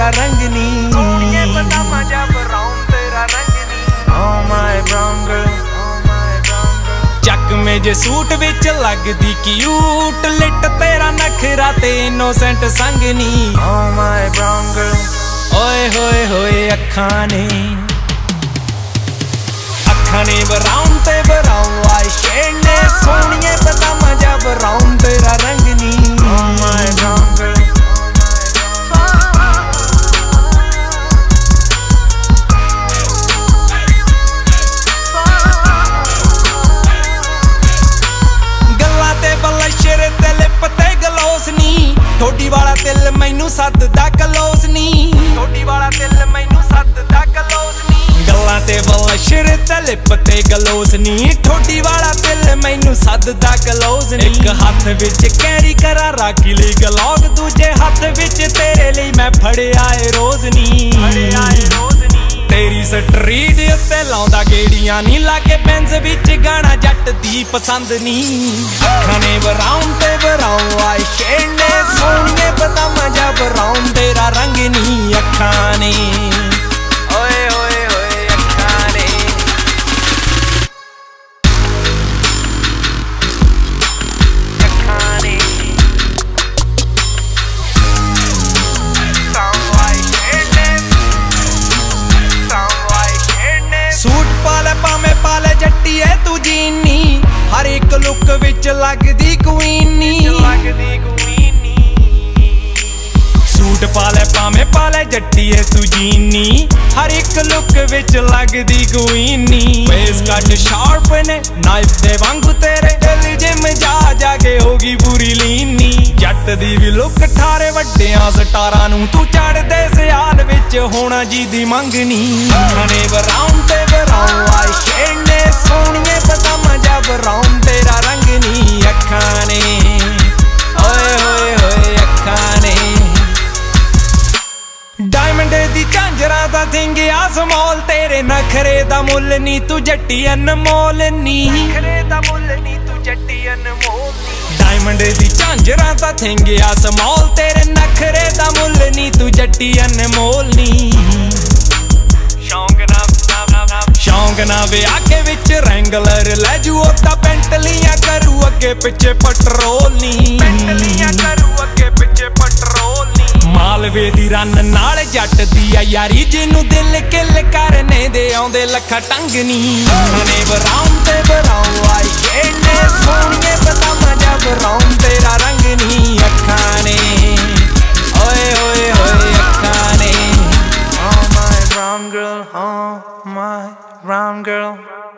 रंग नी सोहणिए पजामा जा ब्राउन तेरा रंग नी oh my brown girl चक में जे सूट विच लगदी क्यूट लिट तेरा नखरा ते इनोसेंट संग नी oh my brown girl ओए होए होए अखां ने ब्राउन ते ब्राउन आई शेड ने सोहणिए पजामा जा ब्राउन तेरा रंग नी oh my brown girl गल्लां ते बलशर ते लिप ते गलोस नी ठोडी वाला दिल मैनू सददा कलोस नी ठोडी वाला दिल मैनू सददा कलोस नी गल्लां ते बलशर ते लिप ते गलोस नी ठोडी वाला दिल मैनू सददा कलोस नी एक हाथ विच कैरी करा राखी लई गलौग दूजे हाथ विच तेरे लई मैं फड़िया ए रोज नी तेरी स्ट्रीट उत्ते लाउंदा गेड़ियां नी लाके बेंज विच गाना जट दी पसंद नी खाने ब्राउन ते ब्राउन आई शेड ने सोहणिए पजामा जा ब्राउन तेरा रंग नी अखां ने ओए ओए ओए अखां ने अखां ने सूट पाले भावें पाले जट्टीए तू जीनी हर एक लुक विच लगदी क्वीनी सूट पाले भावें पाले जट्टीए तू जीनी हर एक लुक विच लगदी क्वीनी फेस कट शार्प ने नाइफ दे वांगू तेरे दिल जिम जा जाके होगी पूरी लीनी जट दी भी लुक ठारे वड्डियां स्टारां नू तू चढ़दे सियाल विच होना जी दी मंगनी खाने ब्राउन ते ब्राउन आई शेड ने सोहणिए पजामा जा ब्राउन तेरा रंग नी अखां ने ओए होए होए अखां ने डायमंड दी झांजरा दा थिंगिया समोल तेरे नखरे दा मुल नी तू जट्टी अनमोल नी नखरे दा मुल नी तू जट्टी अनमोल नी डायमंड दी झांजरा दा थिंगिया समोल तेरे नखरे दा मुल नी तू जट्टी अनमोल नी शौक ना विआह के विच रैंगलर लै जू ओदा पेंटलियां करू अगे पिछे पट्रोल नी पेंटलियां करू अगे पिछे पट्रोल नी मालवे दी रन नाल जट दी आ यारी जिन्नू दिल किल करने दे आउंदे लखा टंग नी खाने ब्राउन ते ब्राउन आई शेड ने सोहणिए पजामा जा ब्राउन तेरा रंग नी अखां ने ओए ओए ओए अखां ने oh my brown girl